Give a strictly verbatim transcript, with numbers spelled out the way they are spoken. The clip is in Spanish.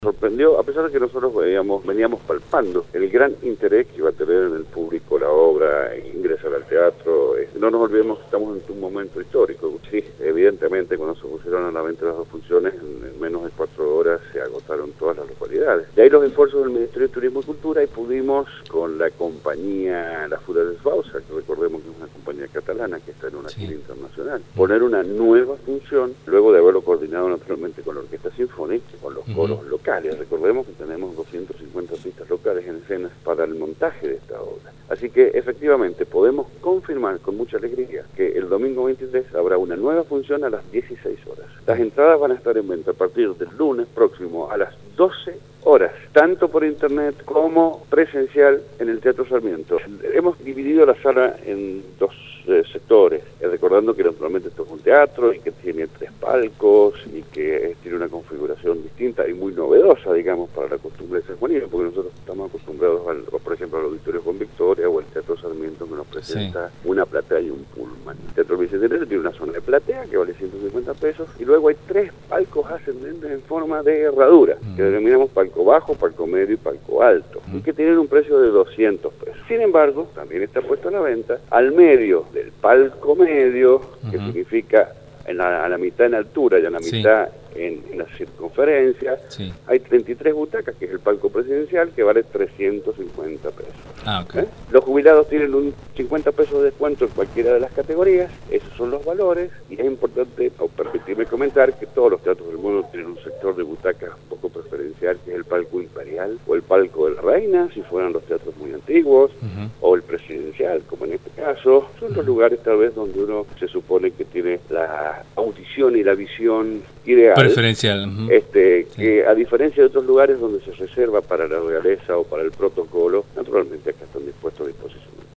Sorprendió, a pesar de que nosotros veíamos, veníamos palpando el gran interés que iba a tener en el público la obra, ingresar al teatro. No nos olvidemos que estamos en un momento histórico. Sí, evidentemente cuando se pusieron a la venta las dos funciones, en menos de cuatro horas se agotaron todas las localidades. De ahí los esfuerzos del Ministerio de Turismo y Cultura, y pudimos con la compañía La Fura del Bausa, que recordemos que es una compañía catalana que está en una gira sí. internacional, poner una nueva función, luego de haberlo coordinado naturalmente con la Orquesta Sinfónica, con los coros uh-huh. locales. Recordemos que tenemos doscientas cincuenta artistas locales en escenas para el montaje de esta obra. Así que efectivamente podemos confirmar con mucha alegría que el domingo veintitrés habrá una nueva función a las dieciséis horas. Las entradas van a estar en venta a partir del lunes próximo a las doce horas, tanto por internet como presencial en el Teatro Sarmiento. Hemos dividido la sala en dos eh, sectores, eh, recordando que naturalmente esto es un teatro y que tiene tres palcos y que tiene una configuración distinta y muy novedosa, digamos, para la costumbre de San Juanino, porque nosotros estamos acostumbrados, al, por ejemplo, al Auditorio con Victoria o al Teatro Sarmiento, que nos presenta sí. una platea y un pullman. El Teatro Bicentenario tiene una zona de platea que vale ciento cincuenta pesos y luego hay tres palcos ascendentes en forma de herradura, mm. que denominamos palco bajo, palco medio y palco alto, mm. y que tienen un precio de doscientos pesos. Sin embargo, también está puesto a la venta al medio del palco medio, que uh-huh. significa en la, a la mitad en altura y a la sí. mitad en, en la circunferencia, sí. hay treinta y tres butacas, que es el palco presidencial, que vale trescientos cincuenta pesos. Ah, okay. ¿Eh? Los jubilados tienen un cincuenta pesos de descuento en cualquiera de las categorías, esos son los valores, y es importante, o permitirme comentar, que todos los teatros del mundo tienen un sector de butacas un poco preferencial, que es el palco imperial, o el palco de la reina, si fueran los teatros muy antiguos, uh-huh. o el presidencial, como en este caso. Son uh-huh. los lugares tal vez donde uno se supone que tiene la audición y la visión ideal. Preferencial. Uh-huh. Este, sí. que a diferencia de otros lugares donde se reserva para la realeza o para el protocolo, naturalmente acá están dispuestos a disposición.